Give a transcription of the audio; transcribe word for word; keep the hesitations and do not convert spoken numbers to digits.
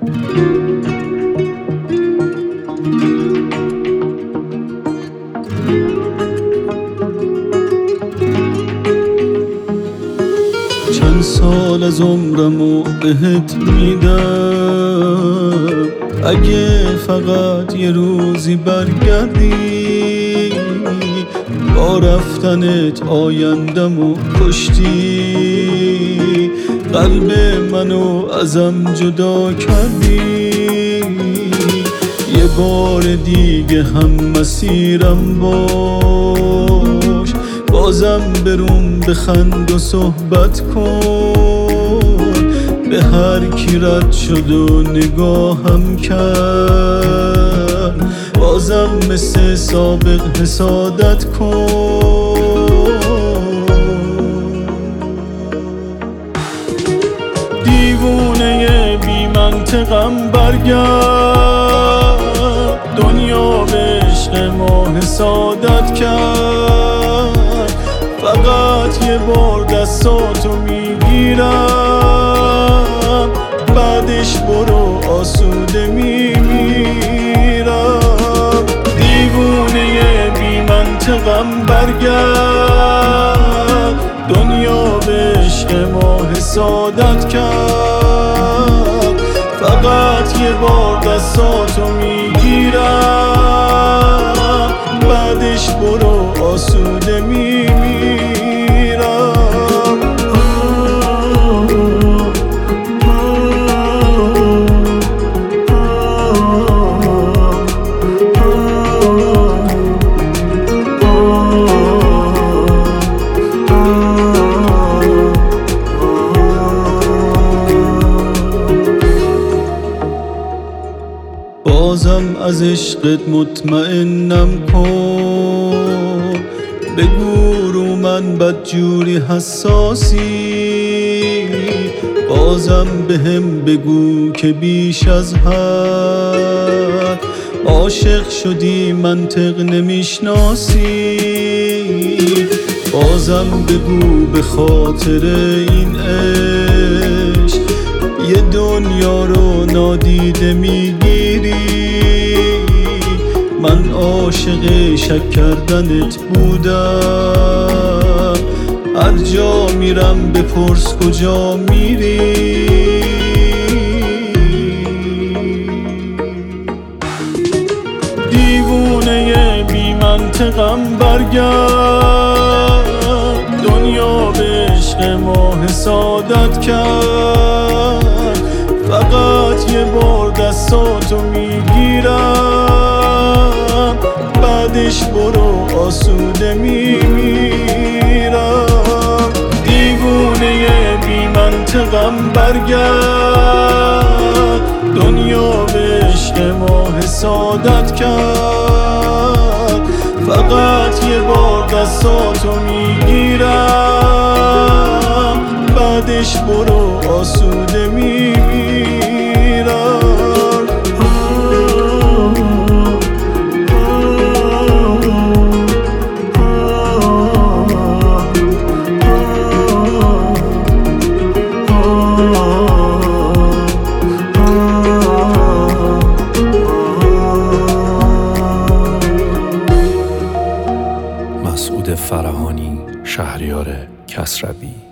چند سال از عمرمو بهت میدم، اگه فقط یه روزی برگردی، با رفتنت آیندمو کشتی، قلب منو ازم جدا کردی. یه بار دیگه هم مسیرم باش، بازم بروم بخند و صحبت کن. به هر کی رد شد و نگاهم کرد، بازم مثل سابق حسادت کن. دیوونه بی منطقم برگرد، دنیا به عشق ما حسادت کرد. فقط یه بار دستاتو میگیرم، بعدش برو آسوده میمیرم. دیوونه بی منطقم برگرد، دنیا به عشق ما حسادت کرد. فقط یه بار دستاتو میگیرم، بعدش برو آسوده میمیرم. بازم از عشقت مطمئنم کن، بگو رو من بدجوری حساسی. بازم بهم بگو که بیش از حد عاشق شدی، منطق نمیشناسی. بازم بگو به خاطر این عشق یه دنیا رو نادیده میگیری. من عاشق شک کردنت بودم، هر جا میرم بپرس کجا میری. دیوونه بی منطقم برگرد، دنیا به عشق ما حسادت کرد. فقط یه بار دستاتو میگیرم، بعدش برو آسوده میمیرم. دیوونه بی منطقم برگرد، دنیا به عشق ما حسادت کرد. فقط یه بار دستاتو میگیرم، بعدش برو آسوده میمیرم. مسعود فرهانی، شهریار کسروی.